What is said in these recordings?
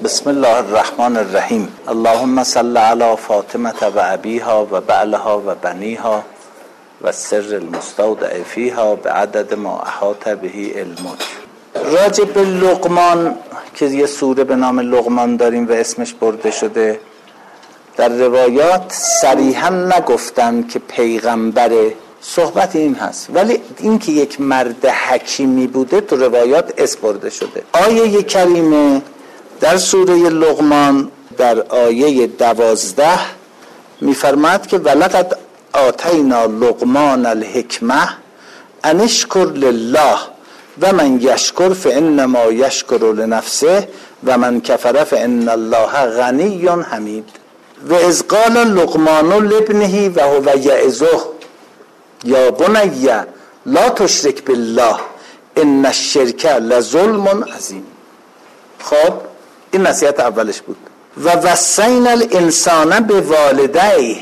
بسم الله الرحمن الرحیم. اللهم صل علی فاطمه و ابیها و بعلها و بنیها و سر المستودع فیها بعدد ما احاط به علمک. راجع به لقمان که یه سوره به نام لقمان داریم و اسمش برده شده، در روایات صریحا نگفتن که پیغمبره، صحبت این هست، ولی این که یک مرد حکیمی بوده تو روایات اسم برده شده. آیه کریمه در سوره لقمان در آیه 12 میفرماد که ولقد آتینا لقمان الحکمه ان اشکر لله و من یشکر فانما یشکر لنفسه و من کفر فان الله غنی حمید. و اذ قال لقمان لابنه و هو یعظه یا بنی لا تشرک بالله ان الشرک لظلم عظیم. خب این نصیحت اولش بود. و وصینا الانسان بوالدیه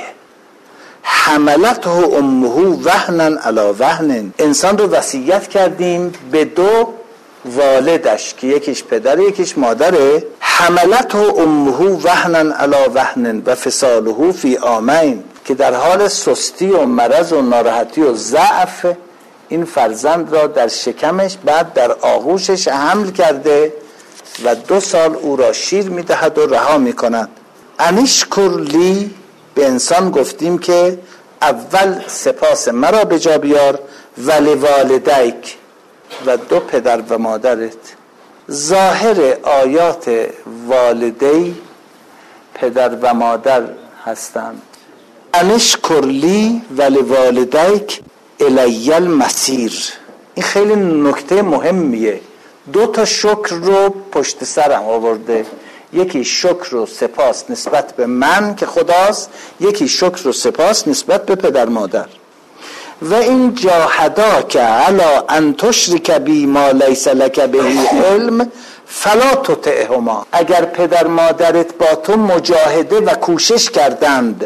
حملته امه وهنا علی وهن. انسان رو وصیت کردیم به دو والدش که یکیش پدر یکیش مادره. حملته امه وهنا علی وهن و فصاله فی عامین، که در حال سستی و مرض و ناراحتی و ضعف این فرزند را در شکمش بعد در آغوشش حمل کرده و 2 سال او را شیر میدهد و رها میکند. انشکر لی، به انسان گفتیم که اول سپاس مرا به جا بیار، ولی والدیک و 2 پدر و مادرت. ظاهر آیات والدی پدر و مادر هستند. انشکر لی ولی والدیک الی المصیر. این خیلی نکته مهمیه. 2 تا شکر رو پشت سرم آورده. یکی شکر و سپاس نسبت به من که خداست، یکی شکر و سپاس نسبت به پدر مادر. و این جاهداک علی ان تشرک بی ما لیس لک به علم فلا تطعهما. اگر پدر مادرت با تو مجاهده و کوشش کردند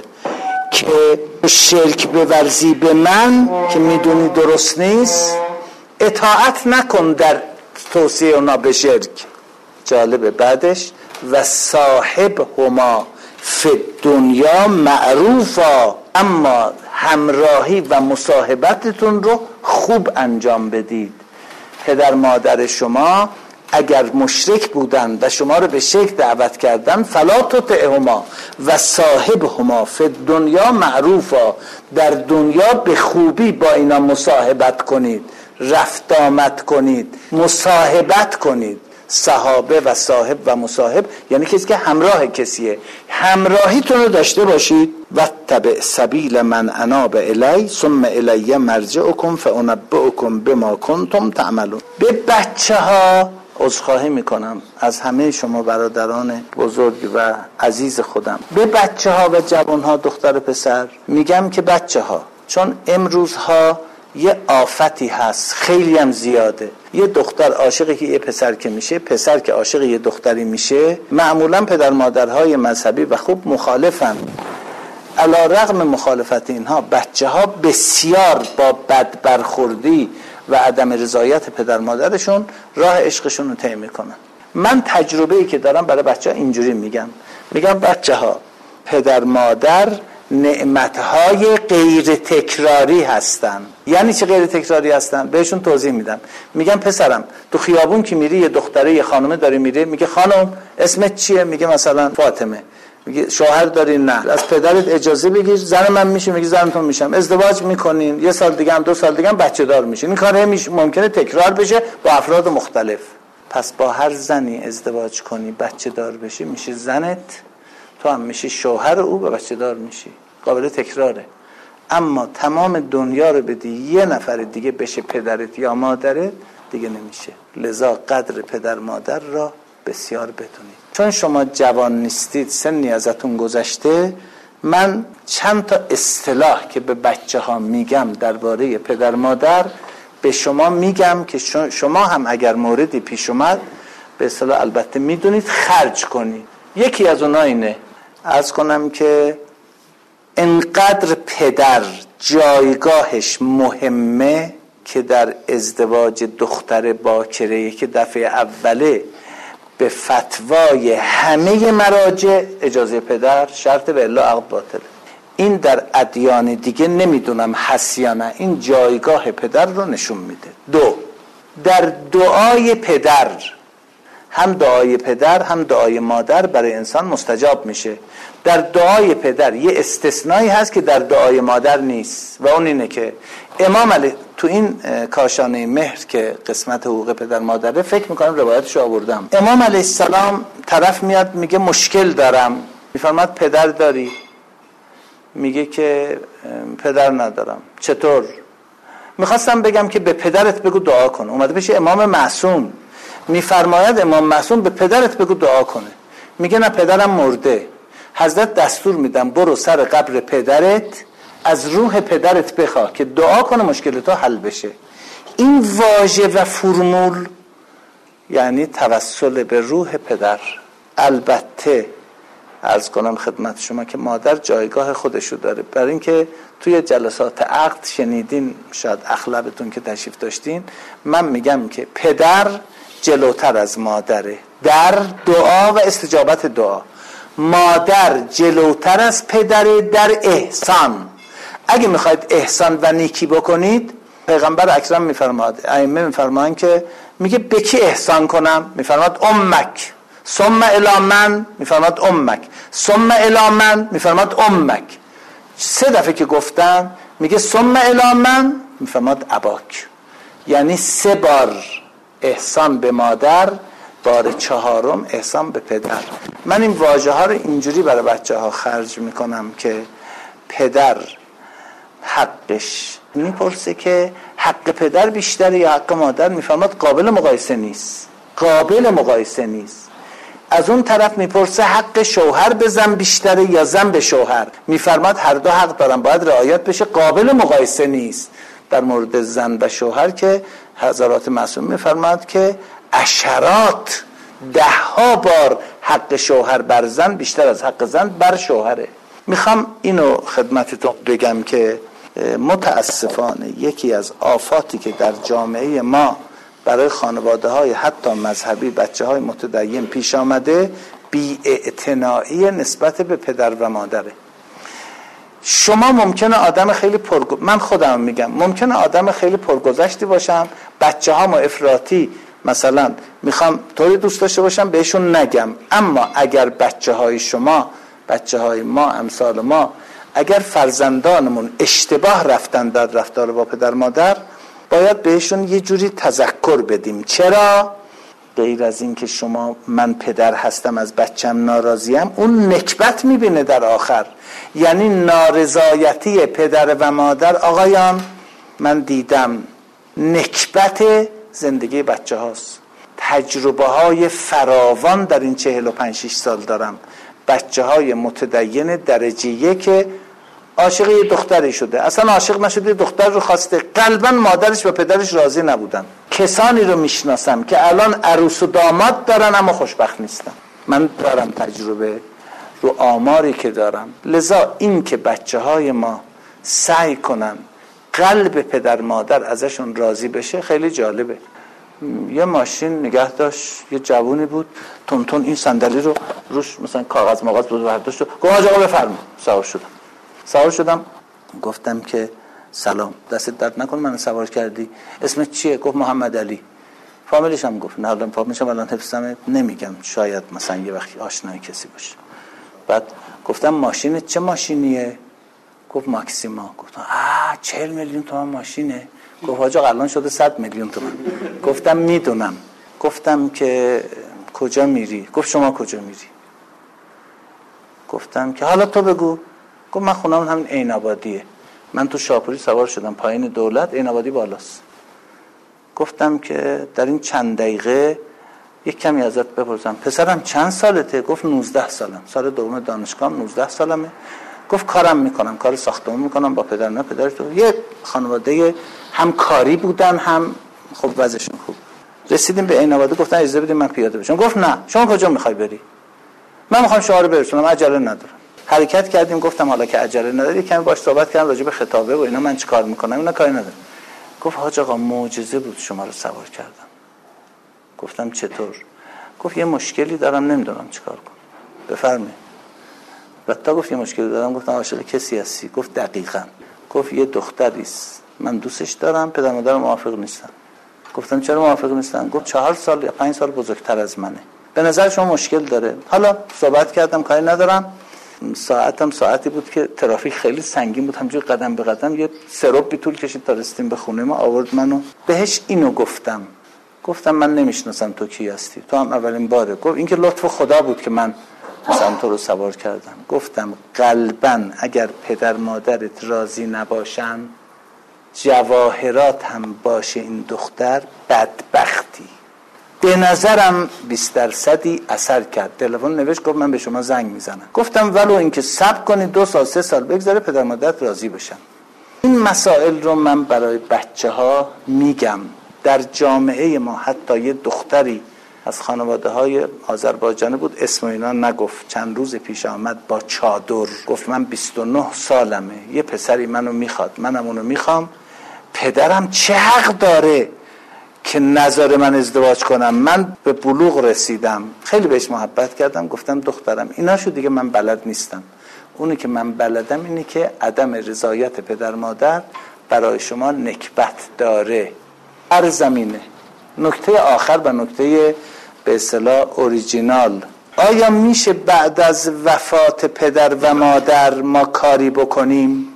که شرک بورزی به من که میدونی درست نیست، اطاعت نکن در توصیه اونا به شرک. جالبه بعدش و صاحب هما فی الدنیا معروفا، اما همراهی و مصاحبتتون رو خوب انجام بدید. پدر مادر شما اگر مشرک بودن و شما رو به شرک دعوت کردن، فلا تطعهما و صاحبهما فی الدنیا معروفا، در دنیا به خوبی با اینا مصاحبت کنید، رفت آمد کنید، مصاحبت کنید. صحابه و صاحب و مصاحب یعنی کسی که همراه کسیه. همراهیتون رو داشته باشید. و تبع سبیل من اناب الی ثم الی مرجعکم فانبئکم بما کنتم تعملون. به بچه ها عذرخواهی میکنم از همه شما برادران بزرگ و عزیز خودم، به بچه ها و جوان ها، دختر پسر، میگم که بچه ها، چون امروزها یه آفتی هست خیلی هم زیاده. یه دختر عاشقی که یه پسر که میشه، پسر که عاشق یه دختری میشه، معمولا پدر مادرهای مذهبی و خوب مخالفن. علی رغم مخالفت اینها، بچه ها بسیار با بد برخوردی و عدم رضایت پدر مادرشون راه عشقشون رو طی میکنن. من تجربه‌ای که دارم برای بچه ها اینجوری میگم بچه ها، پدر مادر نعمتهای غیر تکراری هستن. یعنی چه غیر تکراری هستن؟ بهشون توضیح میدم. میگم پسرم تو خیابون که میری، یه دختره یه خانومه داره میره، میگه خانم اسمت چیه؟ میگه مثلا فاطمه. میگه شوهر داری؟ نه. از پدرت اجازه بگیر زن من میشه؟ میگه زنتون میشم. ازدواج میکنین، 1 سال دیگه هم 2 سال دیگه هم بچه دار میشین. این کار ممکنه تکرار بشه با افراد مختلف. پس با هر زنی ازدواج کنی بچه دار بشی، میشه زنت، تو هم میشی شوهر او و بچه دار میشی. قابل تکراره. اما تمام دنیا رو بدی یه نفر دیگه بشه پدرت یا مادرت، دیگه نمیشه. لذا قدر پدر مادر را بسیار بدونید. چون شما جوان نیستید، سنی ازتون گذشته، من چند تا اصطلاح که به بچه ها میگم درباره پدر مادر به شما میگم که شما هم اگر موردی پیش اومد به اصطلاح البته میدونید خرج کنید. یکی از اونها اینه، عرض کنم که انقدر پدر جایگاهش مهمه که در ازدواج دختر باکره که دفعه اوله به فتوای همه مراجع اجازه پدر شرط و الا عقد باطله. این در ادیان دیگه نمیدونم هست یا نه، این جایگاه پدر رو نشون میده. دو، در دعای پدر، هم دعای پدر هم دعای مادر برای انسان مستجاب میشه. در دعای پدر یه استثنایی هست که در دعای مادر نیست و اون اینه که امام علی تو این کاشانه مهر که قسمت حقوق پدر مادره، فکر میکنم روایتشو آوردم، امام علیه السلام طرف میاد میگه مشکل دارم، میفرماد پدر داری؟ میگه که پدر ندارم. چطور؟ میخواستم بگم که به پدرت بگو دعا کن. اومده بشه امام معصوم، میفرماید امام معصوم به پدرت بگو دعا کنه. میگه نه پدرم مرده. حضرت دستور میدم برو سر قبر پدرت از روح پدرت بخواه که دعا کنه مشکل تو حل بشه. این واژه و فرمول یعنی توسل به روح پدر. البته عرض کنم خدمت شما که مادر جایگاه خودشو داره، برای اینکه توی جلسات عقد شنیدین، شاید اغلبتون که تشریف داشتین، من میگم که پدر جلوتر از مادره در دعا و استجابت دعا. مادر جلوتر از پدره در احسان. اگه میخواید احسان و نیکی بکنید، پیغمبر اکرم میفرماد، ائمه میفرمان که میگه به کی احسان کنم؟ میفرماد امک، ثم الی من، میفرماد امک، ثم الی من، میفرماد امک. 3 دفعه که گفتم میگه ثم الی من، میفرماد اباک. یعنی 3 بار احسان به مادر، بار 4م احسان به پدر. من این واژه ها رو اینجوری برای بچه ها خرج میکنم که پدر حقش، میپرسه که حق پدر بیشتره یا حق مادر؟ میفرماد قابل مقایسه نیست، قابل مقایسه نیست. از اون طرف میپرسه حق شوهر به زن بیشتره یا زن به شوهر؟ میفرماد هر دو حق دارن، باید رعایت بشه، قابل مقایسه نیست. در مورد زن و شوهر که حضرات معصوم میفرماد که عشرات، 10 بار حق شوهر بر زن بیشتر از حق زن بر شوهره. میخوام اینو خدمتتون بگم که متاسفانه یکی از آفاتی که در جامعه ما برای خانواده های حتی مذهبی، بچه های متدین پیش آمده، بی‌اعتنایی نسبت به پدر و مادره. شما ممکنه آدم خیلی من خودم میگم ممکنه آدم خیلی پرگذشتی باشم، بچه ها ما افراطی مثلا میخوام طوری دوست داشته باشم بهشون نگم، اما اگر بچه های شما، بچه های ما، امثال ما، اگر فرزندانمون اشتباه رفتن در رفتار با پدر مادر، باید بهشون یه جوری تذکر بدیم. چرا؟ غیر از این که شما من پدر هستم از بچم ناراضیم، اون نکبت میبینه در آخر. یعنی نارضایتی پدر و مادر، آقایان من دیدم نکبت زندگی بچه هاست. تجربه های فراوان در این 45-6 سال دارم. بچه های متدین درجه 1 عاشق یه دختری شده، اصلا عاشق نشده، دختر رو خواسته، قلبا مادرش و پدرش راضی نبودن. کسانی رو میشناسم که الان عروس و داماد دارن اما خوشبخت نیستن. من دارم تجربه رو آماری که دارم. لذا این که بچه های ما سعی کنن قلب پدر مادر ازشون راضی بشه خیلی جالبه. یه ماشین نگه داشت، یه جوونی بود، تون این صندلی رو روش مثلا کاغذ مغاز بود برداشت و گفت آقا بفرما. سوار شدم گفتم که سلام، دستت درد نکنه من سوار کردی، اسمت چیه؟ گفت محمد علی. فامیلش هم گفت نه الان فامیلش هم الان حفظم نمیگم، شاید مثلا یه وقتی آشنای کسی باشه. بعد گفتم ماشینت چه ماشینیه؟ گفت ماکسیما. گفتم 40 میلیون تومان ماشینه؟ گفت حاج آقا الان شده 100 میلیون تومان. گفتم میدونم. گفتم که کجا میری؟ گفت شما کجا میری؟ گفتم که حالا تو بگو. گفت من خونم همین عین آبادیه، من تو شاپوری سوار شدم پایین دولت، عین آبادی بالاست. گفتم که در این چند دقیقه یک کمی ازت بپرسم پسرم چند سالته؟ گفت 19 سالم، سال دوم دانشگاهم، 19 سالمه. گفت کارم میکنم، کار ساختمون میکنم با پدر. نه پدر تو یه خانواده هم کاری بودن هم خب وضعشون خوب. رسیدیم به عین آبادی، گفتن اجازه بدید من پیاده بشم. گفت نه شما کجا میخوای بری؟ من میخوام شما رو برسونم، عجله ندارم. حرکت کردیم. گفتم حالا که عجله نداری کمی باش صحبت کردم راجع به خطابه و اینا، من چیکار میکنم اینا کاری ندارم. گفت حاج آقا معجزه بود شما رو سوار کردم. گفتم چطور؟ گفت یه مشکلی دارم نمیدونم چیکار کنم. بفرمایید. بعد تا گفت یه مشکلی دارم، گفتم عاشق کسی هستی؟ گفت دقیقاً. گفت یه دختری است من دوستش دارم، پدر مادرم موافق نیستن. گفتم چرا موافق نیستن؟ گفت 4 سال یا 5 سال بزرگتر از منه. به نظر شما مشکل داره؟ حالا صحبت کردم، کاری ندارم. ساعتی بود که ترافیک خیلی سنگین بود، همینجوری قدم به قدم یه سرب طول کشید تا رسیدیم به خونه ما. آورد منو، بهش اینو گفتم من نمیشناسم تو کی هستی، تو هم اولین باره. گفت این که لطف خدا بود که من مثلا تو رو سوار کردم. گفتم قلباً اگر پدر مادرت راضی نباشن، جواهرات هم باشه این دختر، بدبختی. به نظرم 20% اثر کرد. تلفن نوشت، گفت من به شما زنگ میزنم. گفتم ولو اینکه صبر کنید 2 سال 3 سال بگذره پدر مادرت راضی بشن. این مسائل رو من برای بچه‌ها میگم. در جامعه ما حتی یه دختری از خانواده‌های آذربایجانی بود، اسم اینا نگفت، چند روز پیش آمد با چادر، گفت من 29 سالمه، یه پسری منو میخواد، منم اونو میخوام، پدرم چه حق داره که نذاره من ازدواج کنم؟ من به بلوغ رسیدم، خیلی بهش محبت کردم. گفتم دخترم ایناشو دیگه من بلد نیستم، اونی که من بلدم اینه که عدم رضایت پدر مادر برای شما نکبت داره هر زمینه. نکته آخر و نکته به اصطلاح اوریجینال، آیا میشه بعد از وفات پدر و مادر ما کاری بکنیم؟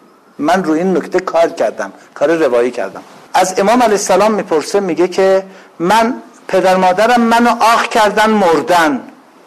من روی این نکته کار کردم، کار روایی کردم. از امام علیه السلام میپرسه، میگه که من پدر مادرم منو آخ کردن مردن،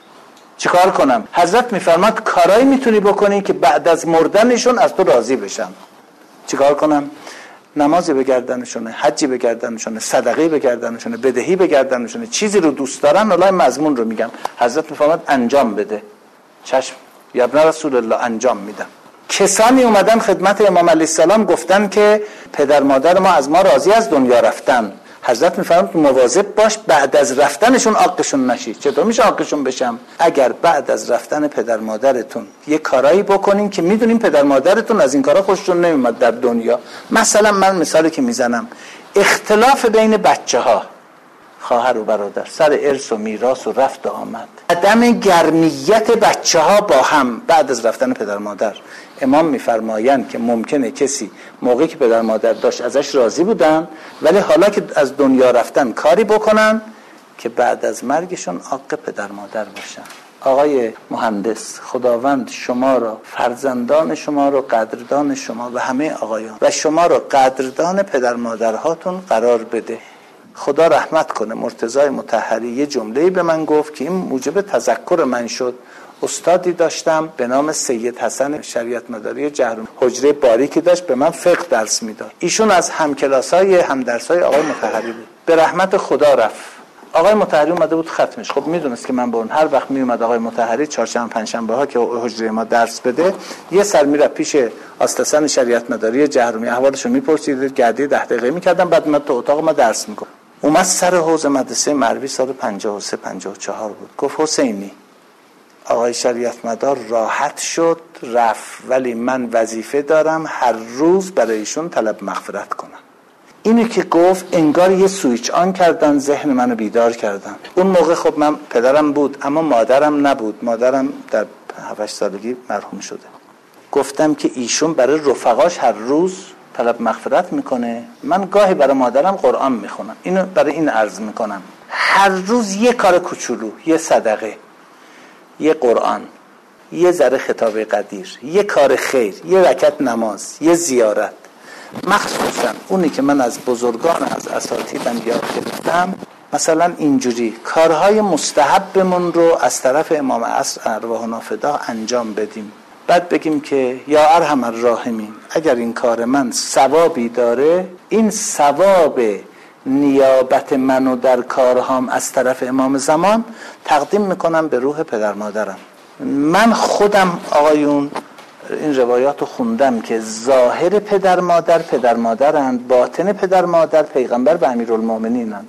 چیکار کنم؟ حضرت میفرماد کارایی میتونی بکنی که بعد از مردنشون از تو راضی بشن. چیکار کنم؟ نمازی بگردنشونه، حجی بگردنشونه، صدقه‌ای بگردنشونه، بدهی بگردنشونه، چیزی رو دوست دارن، والله مضمون رو میگم. حضرت میفرماد انجام بده. چشم یا ابن رسول الله، انجام میدم. کسانی اومدن خدمت امام علیه السلام گفتن که پدر مادر ما از ما راضی از دنیا رفتن. حضرت میفرماد مواظب باش بعد از رفتنشون عاقشون نشی. چطور میشه عاقشون بشم؟ اگر بعد از رفتن پدر مادرتون یه کارایی بکنین که میدونین پدر مادرتون از این کارا خوششون نمیاد در دنیا. مثلا من مثالی که میزنم، اختلاف بین بچه‌ها، خواهر و برادر، سر ارث و میراث و رفت و آمد، عدم گرمیت بچه‌ها با هم بعد از رفتن پدر مادر. امام میفرمایند که ممکنه کسی موقعی که پدر مادر داشت ازش راضی بودن، ولی حالا که از دنیا رفتن کاری بکنن که بعد از مرگشون عاق پدر مادر باشن. آقای مهندس، خداوند شما را، فرزندان شما را، قدردان شما و همه آقایان و شما را قدردان پدر مادرهاتون قرار بده. خدا رحمت کنه. مرتضی مطهری یه جمله‌ای به من گفت که این موجب تذکر من شد. استادی داشتم به نام سید حسن شریعت مداری جهرمی، حجره باریکی داشت، به من فقه درس میداد. ایشون از همکلاسای همدرسای آقای مطهری بود. به رحمت خدا رفت. آقای مطهری اومده بود ختمش. خب میدونست که من به اون هر وقت میومد آقای مطهری چهارشنبه پنجشنبه ها که حجره ما درس بده، یه سر میره پیش آستسن شریعت مداری جهرمی، احوالشو میپرسید، گردی 10 دقیقه میکردم، بعد من تو اتاق ما درس میگفت. اومد سر حوض مدرسه مروی سال 53 54 بود. گفت حسینی، آقای شریعت مدار راحت شد رفت، ولی من وظیفه دارم هر روز برای ایشون طلب مغفرت کنم. اینو که گفت انگار یه سویچ آن کردن، ذهن منو بیدار کردن. اون موقع خب من پدرم بود اما مادرم نبود، مادرم در 7 سالگی مرحوم شده. گفتم که ایشون برای رفقاش هر روز طلب مغفرت میکنه، من گاهی برای مادرم قرآن میخونم. اینو برای این عرض میکنم، هر روز یه کار کوچولو، یه صدقه، یه قرآن، یه ذره خطاب قدیر، یه کار خیر، یه رکعت نماز، یه زیارت. مخصوصا اونی که من از بزرگان، از اساتیدم یاد گرفتم، مثلا اینجوری کارهای مستحبمون رو از طرف امام عصر ارواحنا فدا انجام بدیم، بعد بگیم که یا ارحم الراحمین، اگر این کار من ثوابی داره، این ثواب نیابت منو در کارهام از طرف امام زمان تقدیم میکنم به روح پدر مادرم. من خودم آقایون این روایات رو خوندم که ظاهر پدر مادرند، باطن پدر مادر پیغمبر و امیرالمومنینند.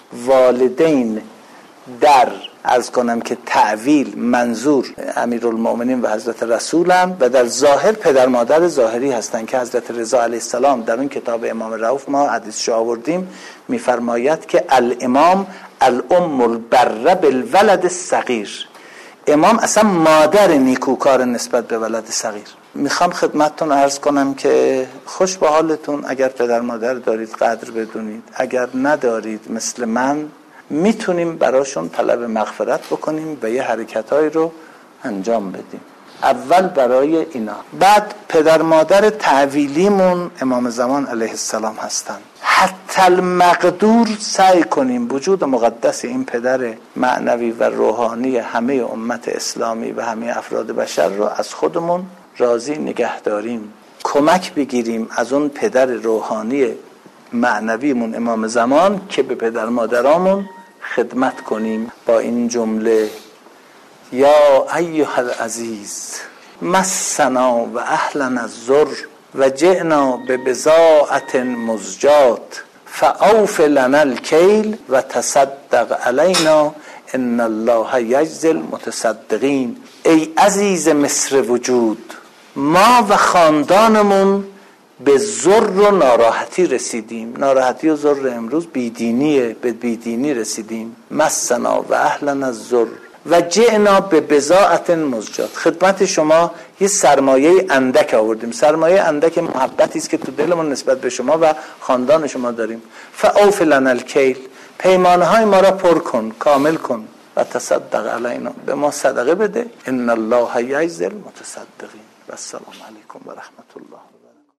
والدین در عرض کنم که تعویل منظور امیرالمومنین و حضرت رسولم، و در ظاهر پدر مادر ظاهری هستند که حضرت رضا علیه السلام در اون کتاب امام رؤوف ما حدیث شو آوردیم، میفرماید که الامام الام البره بالولد الصغیر. امام اصلا مادر نیکوکار نسبت به ولد صغیر. میخوام خدمتتون عرض کنم که خوش به حالتون. اگر پدر مادر دارید قدر بدونید، اگر ندارید مثل من میتونیم براشون طلب مغفرت بکنیم و یه حرکتایی رو انجام بدیم. اول برای اینا، بعد پدر مادر تعویلیمون امام زمان علیه السلام هستن. حتی المقدور سعی کنیم وجود مقدس این پدر معنوی و روحانی همه امت اسلامی و همه افراد بشر رو از خودمون راضی نگه داریم. کمک بگیریم از اون پدر روحانی معنویمون امام زمان که به پدر مادرامون خدمت کنیم با این جمله: یا ایها العزیز مسنا و اهلنا الضر و جئنا ببضاعة مزجات فاوف لنا الکیل و تصدق علینا ان الله یجزی المتصدقین. ای عزیز مصر وجود، ما و خاندانمون به ضر و ناراحتی رسیدیم. ناراحتی و ضر امروز بیدینیه، به بیدینی رسیدیم. مسنا و اهلنا الضر و جئنا به بضاعة مزجات. خدمت شما یه سرمایه اندک آوردیم. سرمایه اندک محبتی است که تو دلمون نسبت به شما و خاندان شما داریم. فاوف لنا الکیل، پیمانه های ما را پر کن، کامل کن. و تصدق علینا، به ما صدقه بده. ان الله یجزی المتصدقین. و السلام علیکم و رحمت الله.